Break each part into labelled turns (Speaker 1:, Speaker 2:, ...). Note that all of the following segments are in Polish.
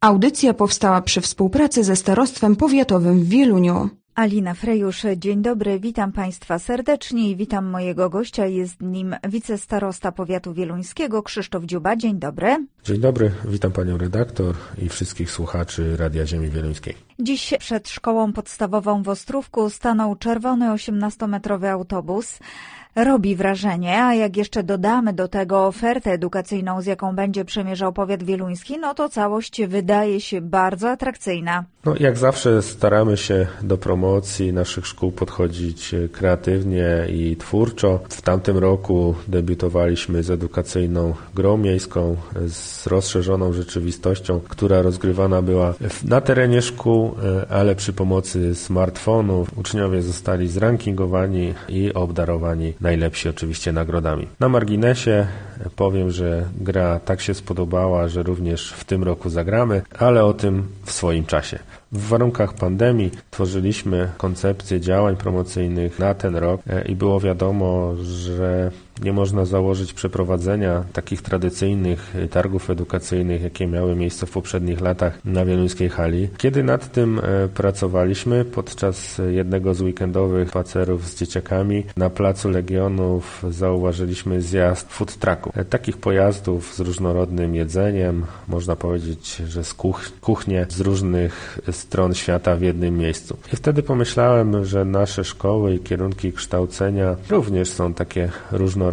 Speaker 1: Audycja powstała przy współpracy ze Starostwem Powiatowym w Wieluniu.
Speaker 2: Alina Frejusz, dzień dobry, witam Państwa serdecznie i witam mojego gościa. Jest nim wicestarosta powiatu wieluńskiego Krzysztof Dziuba. Dzień dobry.
Speaker 3: Dzień dobry, witam Panią redaktor i wszystkich słuchaczy Radia Ziemi Wieluńskiej.
Speaker 2: Dziś przed szkołą podstawową w Ostrówku stanął czerwony 18-metrowy autobus. Robi wrażenie, a jak jeszcze dodamy do tego ofertę edukacyjną, z jaką będzie przemierzał powiat wieluński, no to całość wydaje się bardzo atrakcyjna.
Speaker 3: No, jak zawsze staramy się do promocji naszych szkół podchodzić kreatywnie i twórczo. W tamtym roku debiutowaliśmy z edukacyjną grą miejską, z rozszerzoną rzeczywistością, która rozgrywana była na terenie szkół, ale przy pomocy smartfonów. Uczniowie zostali zrankingowani i obdarowani najlepsi oczywiście nagrodami. Na marginesie powiem, że gra tak się spodobała, że również w tym roku zagramy, ale o tym w swoim czasie. W warunkach pandemii tworzyliśmy koncepcję działań promocyjnych na ten rok i było wiadomo, że nie można założyć przeprowadzenia takich tradycyjnych targów edukacyjnych, jakie miały miejsce w poprzednich latach na wieluńskiej hali. Kiedy nad tym pracowaliśmy, podczas jednego z weekendowych spacerów z dzieciakami na Placu Legionów zauważyliśmy zjazd food trucku. Takich pojazdów z różnorodnym jedzeniem, można powiedzieć, że z kuchnie z różnych stron świata w jednym miejscu. I wtedy pomyślałem, że nasze szkoły i kierunki kształcenia również są takie różnorodne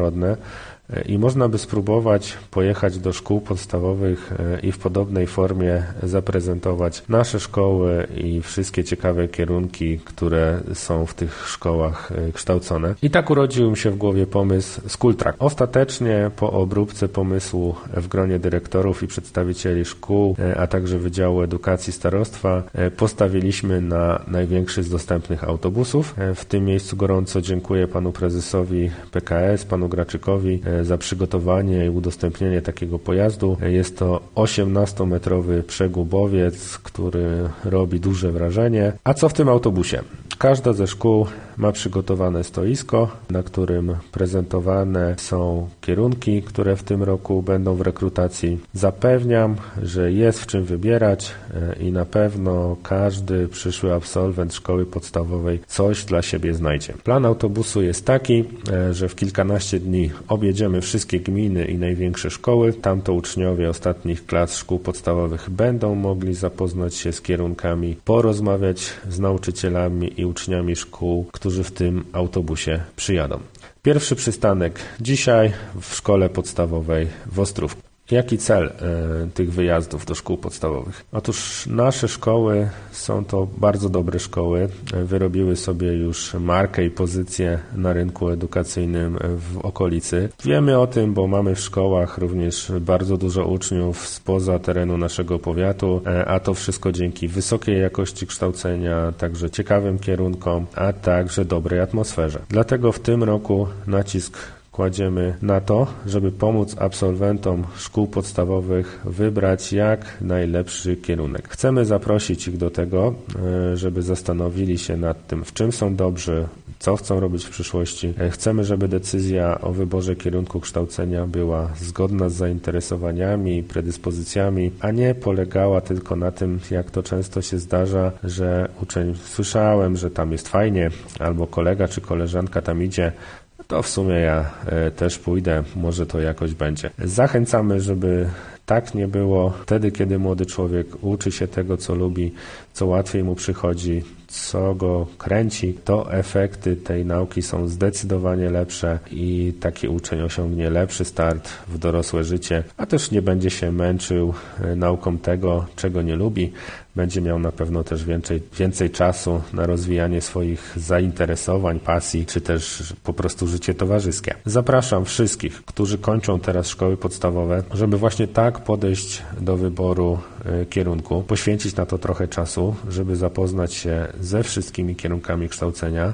Speaker 3: i można by spróbować pojechać do szkół podstawowych i w podobnej formie zaprezentować nasze szkoły i wszystkie ciekawe kierunki, które są w tych szkołach kształcone. I tak urodził mi się w głowie pomysł School Track. Ostatecznie po obróbce pomysłu w gronie dyrektorów i przedstawicieli szkół, a także Wydziału Edukacji Starostwa postawiliśmy na największy z dostępnych autobusów. W tym miejscu gorąco dziękuję panu prezesowi PKS, panu Graczykowi za przygotowanie i udostępnienie takiego pojazdu. Jest to 18-metrowy przegubowiec, który robi duże wrażenie. A co w tym autobusie? Każda ze szkół ma przygotowane stoisko, na którym prezentowane są kierunki, które w tym roku będą w rekrutacji. Zapewniam, że jest w czym wybierać i na pewno każdy przyszły absolwent szkoły podstawowej coś dla siebie znajdzie. Plan autobusu jest taki, że w kilkanaście dni objedziemy wszystkie gminy i największe szkoły. Tam to uczniowie ostatnich klas szkół podstawowych będą mogli zapoznać się z kierunkami, porozmawiać z nauczycielami i uczniami szkół, którzy w tym autobusie przyjadą. Pierwszy przystanek dzisiaj w szkole podstawowej w Ostrówku. Jaki cel tych wyjazdów do szkół podstawowych? Otóż nasze szkoły są to bardzo dobre szkoły. Wyrobiły sobie już markę i pozycję na rynku edukacyjnym w okolicy. Wiemy o tym, bo mamy w szkołach również bardzo dużo uczniów spoza terenu naszego powiatu, a to wszystko dzięki wysokiej jakości kształcenia, także ciekawym kierunkom, a także dobrej atmosferze. Dlatego w tym roku nacisk kładziemy na to, żeby pomóc absolwentom szkół podstawowych wybrać jak najlepszy kierunek. Chcemy zaprosić ich do tego, żeby zastanowili się nad tym, w czym są dobrzy, co chcą robić w przyszłości. Chcemy, żeby decyzja o wyborze kierunku kształcenia była zgodna z zainteresowaniami i predyspozycjami, a nie polegała tylko na tym, jak to często się zdarza, że uczeń słyszałem, że tam jest fajnie, albo kolega czy koleżanka tam idzie, to w sumie ja też pójdę, może to jakoś będzie. Zachęcamy, żeby tak nie było. Wtedy, kiedy młody człowiek uczy się tego, co lubi, co łatwiej mu przychodzi, co go kręci, to efekty tej nauki są zdecydowanie lepsze i taki uczeń osiągnie lepszy start w dorosłe życie, a też nie będzie się męczył nauką tego, czego nie lubi. Będzie miał na pewno też więcej czasu na rozwijanie swoich zainteresowań, pasji, czy też po prostu życie towarzyskie. Zapraszam wszystkich, którzy kończą teraz szkoły podstawowe, żeby właśnie tak podejść do wyboru kierunku, poświęcić na to trochę czasu, żeby zapoznać się ze wszystkimi kierunkami kształcenia.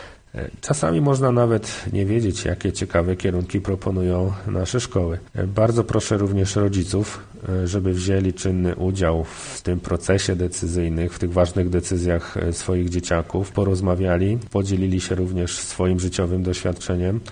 Speaker 3: Czasami można nawet nie wiedzieć, jakie ciekawe kierunki proponują nasze szkoły. Bardzo proszę również rodziców, żeby wzięli czynny udział w tym procesie decyzyjnym, w tych ważnych decyzjach swoich dzieciaków, porozmawiali, podzielili się również swoim życiowym doświadczeniem,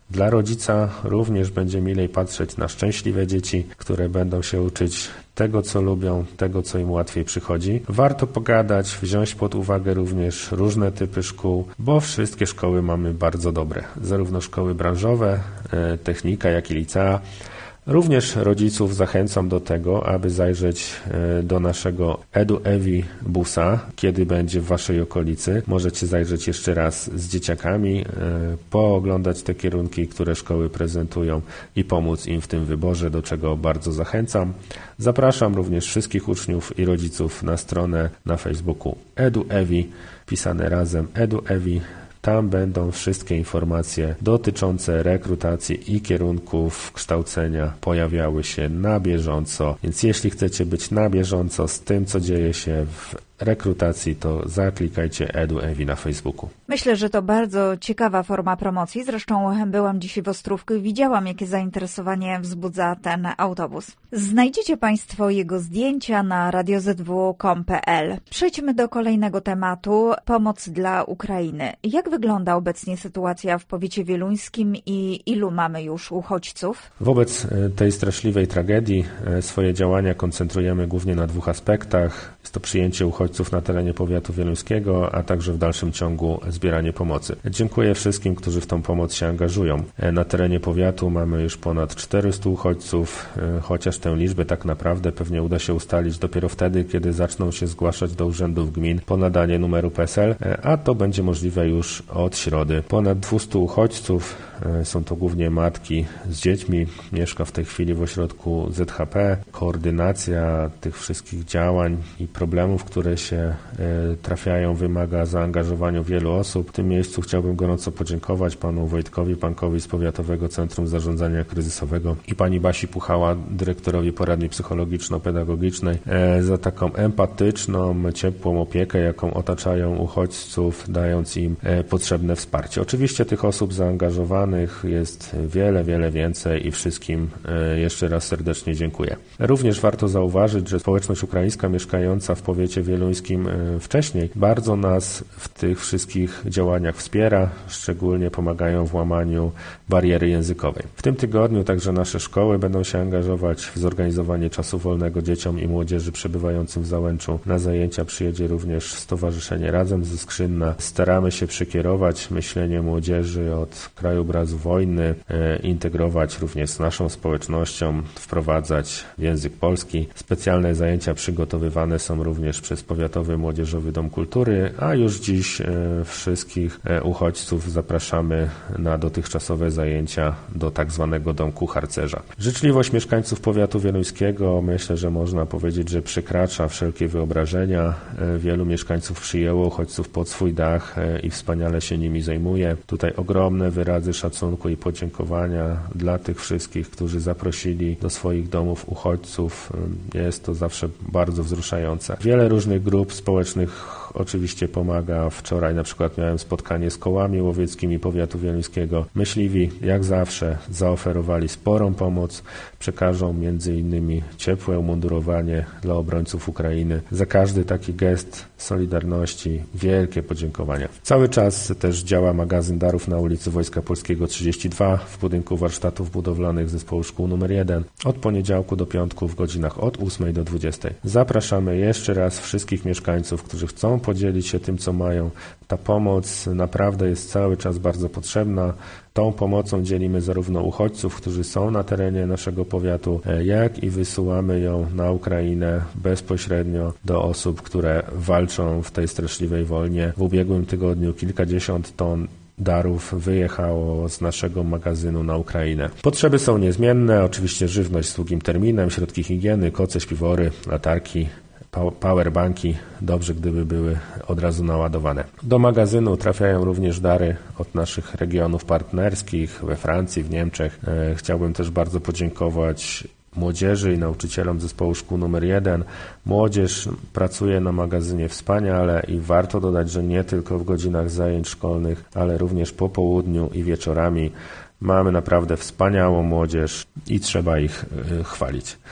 Speaker 3: Dla rodzica również będzie milej patrzeć na szczęśliwe dzieci, które będą się uczyć tego, co lubią, tego, co im łatwiej przychodzi. Warto pogadać, wziąć pod uwagę również różne typy szkół, bo wszystkie szkoły mamy bardzo dobre. Zarówno szkoły branżowe, technika, jak i licea. Również rodziców zachęcam do tego, aby zajrzeć do naszego EduEvi busa, kiedy będzie w Waszej okolicy. Możecie zajrzeć jeszcze raz z dzieciakami, pooglądać te kierunki, które szkoły prezentują i pomóc im w tym wyborze, do czego bardzo zachęcam. Zapraszam również wszystkich uczniów i rodziców na stronę na Facebooku EduEvi, pisane razem EduEvi. Tam będą wszystkie informacje dotyczące rekrutacji i kierunków kształcenia pojawiały się na bieżąco. Więc jeśli chcecie być na bieżąco z tym, co dzieje się w rekrutacji, to zaklikajcie EduEvi na Facebooku.
Speaker 2: Myślę, że to bardzo ciekawa forma promocji. Zresztą byłam dzisiaj w Ostrówku i widziałam, jakie zainteresowanie wzbudza ten autobus. Znajdziecie Państwo jego zdjęcia na radiozw.com.pl. Przejdźmy do kolejnego tematu. Pomoc dla Ukrainy. Jak wygląda obecnie sytuacja w powiecie wieluńskim i ilu mamy już uchodźców?
Speaker 3: Wobec tej straszliwej tragedii swoje działania koncentrujemy głównie na 2 aspektach. Jest to przyjęcie uchodźców na terenie powiatu wieluńskiego, a także w dalszym ciągu zbieranie pomocy. Dziękuję wszystkim, którzy w tą pomoc się angażują. Na terenie powiatu mamy już ponad 400 uchodźców, chociaż tę liczbę tak naprawdę pewnie uda się ustalić dopiero wtedy, kiedy zaczną się zgłaszać do urzędów gmin po nadanie numeru PESEL, a to będzie możliwe już od środy. Ponad 200 uchodźców, są to głównie matki z dziećmi, mieszka w tej chwili w ośrodku ZHP. Koordynacja tych wszystkich działań i problemów, które się trafiają, wymaga zaangażowania wielu osób. W tym miejscu chciałbym gorąco podziękować panu Wojtkowi Pankowi z Powiatowego Centrum Zarządzania Kryzysowego i pani Basi Puchała, dyrektorowi poradni psychologiczno-pedagogicznej, za taką empatyczną, ciepłą opiekę, jaką otaczają uchodźców, dając im potrzebne wsparcie. Oczywiście tych osób zaangażowanych jest wiele więcej i wszystkim jeszcze raz serdecznie dziękuję. Również warto zauważyć, że społeczność ukraińska mieszkająca w powiecie wieluńskim wcześniej bardzo nas w tych wszystkich działaniach wspiera, szczególnie pomagają w łamaniu bariery językowej. W tym tygodniu także nasze szkoły będą się angażować w zorganizowanie czasu wolnego dzieciom i młodzieży przebywającym w Załęczu. Na zajęcia przyjedzie również Stowarzyszenie Razem ze Skrzynna. Staramy się przekierować myślenie młodzieży od krajobrazu wojny, integrować również z naszą społecznością, wprowadzać w język polski. Specjalne zajęcia przygotowywane są również przez Powiatowy Młodzieżowy Dom Kultury, a już dziś wszystkich uchodźców zapraszamy na dotychczasowe zajęcia do tak zwanego domku harcerza. Życzliwość mieszkańców powiatu wieluńskiego, myślę, że można powiedzieć, że przekracza wszelkie wyobrażenia. Wielu mieszkańców przyjęło uchodźców pod swój dach i wspaniale się nimi zajmuje. Tutaj ogromne wyrazy szacunku i podziękowania dla tych wszystkich, którzy zaprosili do swoich domów uchodźców. Jest to zawsze bardzo wzruszające. Wiele różnych grup społecznych oczywiście pomaga. Wczoraj na przykład miałem spotkanie z kołami łowieckimi powiatu wieluńskiego. Myśliwi, jak zawsze, zaoferowali sporą pomoc. Przekażą m.in. ciepłe umundurowanie dla obrońców Ukrainy. Za każdy taki gest solidarności wielkie podziękowania. Cały czas też działa magazyn darów na ulicy Wojska Polskiego 32 w budynku warsztatów budowlanych Zespołu Szkół nr 1 od poniedziałku do piątku w godzinach od 8 do 20. Zapraszamy jeszcze raz wszystkich mieszkańców, którzy chcą podzielić się tym, co mają. Ta pomoc naprawdę jest cały czas bardzo potrzebna. Tą pomocą dzielimy zarówno uchodźców, którzy są na terenie naszego powiatu, jak i wysyłamy ją na Ukrainę bezpośrednio do osób, które walczą w tej straszliwej wojnie. W ubiegłym tygodniu kilkadziesiąt ton darów wyjechało z naszego magazynu na Ukrainę. Potrzeby są niezmienne, oczywiście żywność z długim terminem, środki higieny, koce, śpiwory, latarki, powerbanki, dobrze gdyby były od razu naładowane. Do magazynu trafiają również dary od naszych regionów partnerskich we Francji, w Niemczech. Chciałbym też bardzo podziękować młodzieży i nauczycielom Zespołu Szkół nr 1. Młodzież pracuje na magazynie wspaniale i warto dodać, że nie tylko w godzinach zajęć szkolnych, ale również po południu i wieczorami. Mamy naprawdę wspaniałą młodzież i trzeba ich chwalić.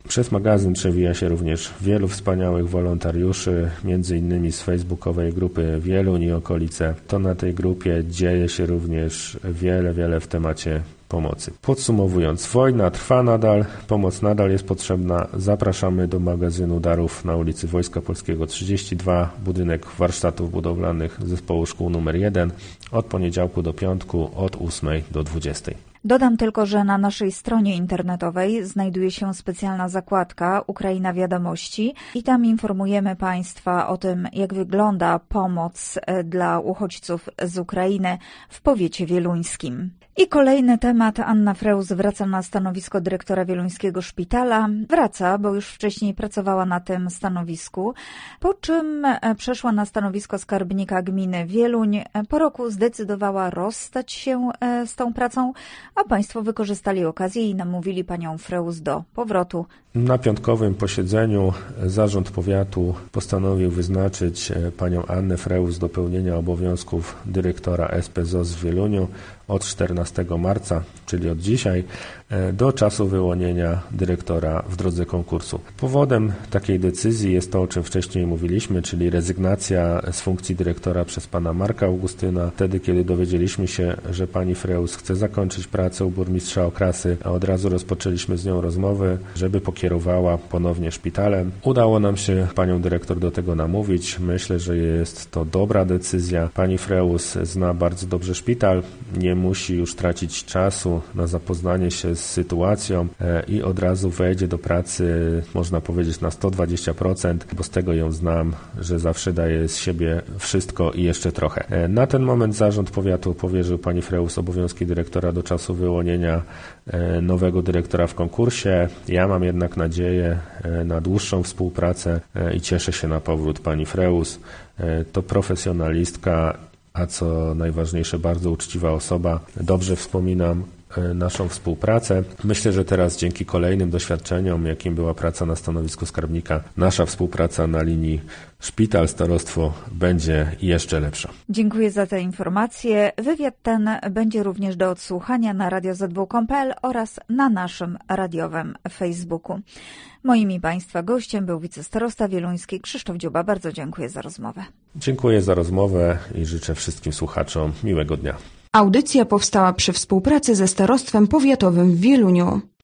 Speaker 3: Przez magazyn przewija się również wielu wspaniałych wolontariuszy, między innymi z facebookowej grupy Wieluń i okolice. To na tej grupie dzieje się również wiele w temacie pomocy. Podsumowując, wojna trwa nadal, pomoc nadal jest potrzebna. Zapraszamy do magazynu darów na ulicy Wojska Polskiego 32, budynek warsztatów budowlanych Zespołu Szkół nr 1 od poniedziałku do piątku od 8 do 20.
Speaker 2: Dodam tylko, że na naszej stronie internetowej znajduje się specjalna zakładka Ukraina Wiadomości i tam informujemy Państwa o tym, jak wygląda pomoc dla uchodźców z Ukrainy w powiecie wieluńskim. I kolejny temat. Anna Freus wraca na stanowisko dyrektora wieluńskiego szpitala. Wraca, bo już wcześniej pracowała na tym stanowisku, po czym przeszła na stanowisko skarbnika gminy Wieluń. Po roku zdecydowała rozstać się z tą pracą, a Państwo wykorzystali okazję i namówili panią Freus do powrotu.
Speaker 3: Na piątkowym posiedzeniu zarząd powiatu postanowił wyznaczyć panią Annę Freus do pełnienia obowiązków dyrektora SPZOZ w Wieluniu od 14 marca, czyli od dzisiaj, do czasu wyłonienia dyrektora w drodze konkursu. Powodem takiej decyzji jest to, o czym wcześniej mówiliśmy, czyli rezygnacja z funkcji dyrektora przez pana Marka Augustyna. Wtedy, kiedy dowiedzieliśmy się, że pani Freus chce zakończyć pracę u burmistrza Okrasy, a od razu rozpoczęliśmy z nią rozmowy, żeby pokierowała ponownie szpitalem. Udało nam się panią dyrektor do tego namówić. Myślę, że jest to dobra decyzja. Pani Freus zna bardzo dobrze szpital, nie musi już tracić czasu na zapoznanie się z sytuacją i od razu wejdzie do pracy, można powiedzieć, na 120%, bo z tego ją znam, że zawsze daje z siebie wszystko i jeszcze trochę. Na ten moment zarząd powiatu powierzył pani Freus obowiązki dyrektora do czasu wyłonienia nowego dyrektora w konkursie. Ja mam jednak nadzieję na dłuższą współpracę i cieszę się na powrót pani Freus. To profesjonalistka, a co najważniejsze, bardzo uczciwa osoba. Dobrze wspominam naszą współpracę. Myślę, że teraz dzięki kolejnym doświadczeniom, jakim była praca na stanowisku skarbnika, nasza współpraca na linii szpital-starostwo będzie jeszcze lepsza.
Speaker 2: Dziękuję za te informacje. Wywiad ten będzie również do odsłuchania na radiozw.pl oraz na naszym radiowym Facebooku. Moim i Państwa gościem był wicestarosta wieluński Krzysztof Dziuba. Bardzo dziękuję za rozmowę.
Speaker 3: Dziękuję za rozmowę i życzę wszystkim słuchaczom miłego dnia.
Speaker 1: Audycja powstała przy współpracy ze Starostwem Powiatowym w Wieluniu.